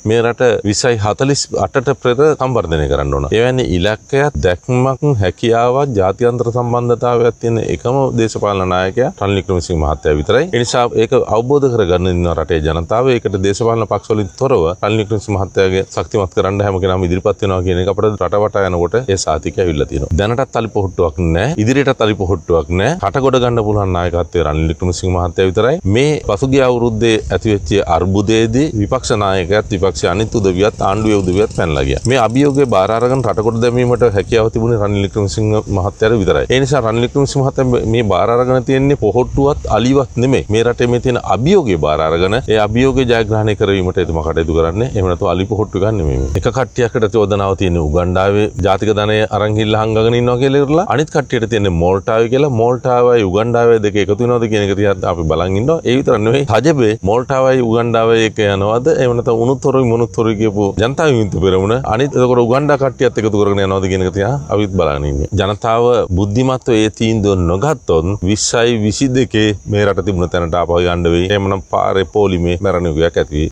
මේ රට 2048ට පෙර සම්වර්ධනය කරන්න ඕන. එවැනි ඉලක්කයක් දැක්මක් හැකියාවක් ජාත්‍යන්තර සම්බන්ධතාවයක් තියෙන එකම දේශපාලන නායකයා රනිල් වික්‍රමසිංහ මහත්තයා විතරයි. ඒ නිසා ඒක අවබෝධ කරගන්න ඉන්න රටේ ජනතාව ඒකට දේශපාලන පක්ෂ වලින් තොරව රනිල් වික්‍රමසිංහ මහත්තයාගේ ශක්තිමත් කරන්න හැම කෙනාම ඉදිරිපත් වෙනවා කියන එක අපිට රට වටා යනකොට ඒ සාතිකය ඇවිල්ලා තියෙනවා. දැනටත් අලි පොහට්ටුවක් නැහැ. ඉදිරියටත් අලි පොහට්ටුවක් නැහැ. රටගොඩ ගන්න පුළුවන් නායකත්වයේ රනිල් වික්‍රමසිංහ මහත්තයා විතරයි. මේ පසුගිය අවුරුද්දේ ඇතිවෙච්ච අර්බුදයේදී විපක්ෂ නායකයාත් විපක්ෂ අනිත් උදවියත් ආණ්ඩුවේ උදවියත් පැනලා ගියා. මේ අභියෝගේ බාර අරගෙන රටගොඩ දැමීමට හැකියාව තිබුණේ රනිල් වික්‍රමසිංහ මහත්තයාට විතරයි. ඒ නිසා රනිල් වික්‍රමසිංහ මහත්තයා මේ බාර අරගෙන තියෙන්නේ පොහට්ටුවත් අලිවත් නෙමෙයි. මේ රටේ මේ තියෙන අභියෝගේ බාර අරගෙන ඒ අභියෝගේ ජයග්‍රහණය කරවීමට එතුමා කටයුතු කරන්නේ. එහෙම නැත්නම් අලි පොහට්ටු ගන්න නෙමෙයි. එක කට්ටියකට චෝදනාව තියෙන උගණ්ඩාවේ ජාතික ධනය අරන් ගිහිල්ලා හංගගෙන ඉන්නවා කියලා ඉවරලා අනිත් කට්ටියට තියෙන්නේ මෝල්ටාවේ කියලා. මෝල්ටාවයි උගණ්ඩාවේ දෙක එකතු වෙනවද කියන එක දිහා අපි බලන් ඉන්නවා. ඒ විතර නෙවෙයි. හජබේ මෝල්ටාවයි උගණ්ඩාවේ එක යනවාද? එහෙම නැත්නම් උණුතොරුයි මොනුතොරුයි කියපු ජනතා විමුක්ති පෙරමුණ අනිත් එතකොට උගණ්ඩා කට්ටියත් එකතු කරගෙන යනවාද කියන එක දිහා අපිත් බලන් ඉන්නේ. ජනතාව බුද්ධිමත්ව ඒ තීන්දුව නොගත්තොත් 2022 මේ රට තිබුණ තැනට ආපහු යන්න වෙයි. එහෙමනම් පාරේ පොලිමේ මරණ යුගයක් ඇති වෙයි.